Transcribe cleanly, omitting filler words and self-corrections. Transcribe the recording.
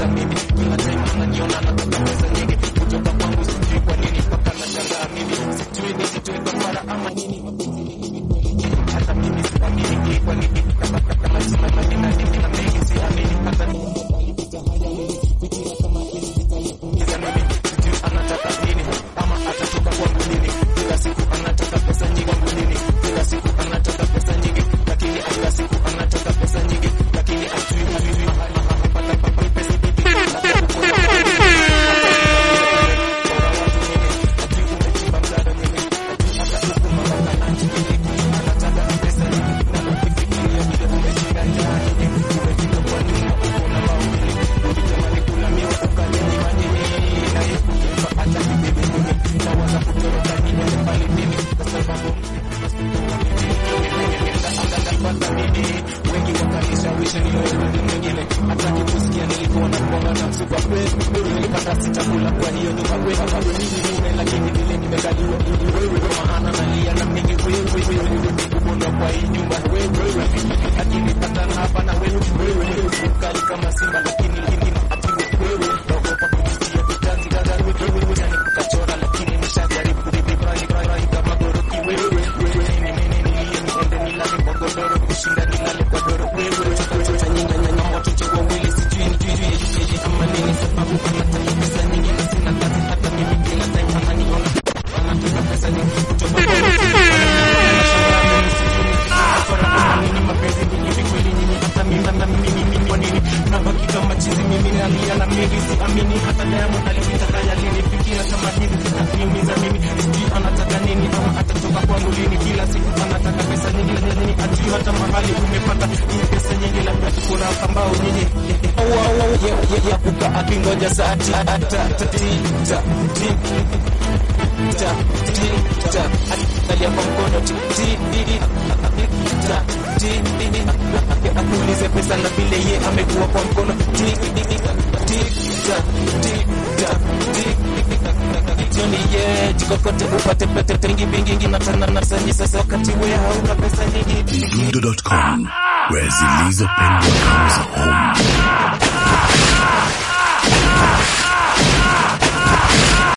ananiumiza mimi kila time ananiona nataka pesa nyingi kutoka kwangu sijui kwa nini mpaka nashangaa mimi sijui kwa mara ama nini hata mimi siamini kwa nini kama simama nina nini na mengi siamini hata nilipita haya mimi fikira kama hizi zitaniumiza mimi sijui anataka nini ama atatoka kwangu nini kila siku anataka pesa nyingi kwangu nini kila siku anataka pesa nyingi lakini kila siku anataka pesa nyingi lakini ajui mahali hapata papa pesa nyingi wengi wakanishawishi mwingine hataki kusikia nilikuwa na kuanga na msupa nilipata sitakula kwa hiyo nyumba kwenda bado mimi mume lakini vile nimekaliwa wewe maana nalia na mingi wewe kubonda kwa hii nyumba wewe akinipata hapa na wewe ukali kama simba lakini ati wewe naogopa kujitia vitanzi gaza wewe yani kukachora lakini nishajaribu kuvibrani kama goroki wewe godoro kushinda nilale kwa doro wewe chochote nyingi nyanya watoto wa mwili sijui ama nini sababu anataka pesa nyingi na sina kazi hata mimi kila time ananiona anataka pesa nyingi kutoka kwa nini mapenzi nyingi kweli nyingi hata mimi kwa nini nabaki kama chizi mimi nalia na mingi siamini hata Diamond alipita haya linifikia kama hivi kitaniumiza mimi sijui anataka nini ama atatoka kwangu lini kila siku anataka pesa nyingi lakini ajui hata mahali umepata hii pesa nyingi labda kuna ambao nyinyi ya kuka akingoja saa atalia kwa mkono akuulize pesa na vile ye amekuwa kwa mkono Johnny ye jikokote upate pete tengi bingi na tana na sanyi sasa wakati wewe hauna pesa nyingi Mdundo.com where Zilizo Penny comes home.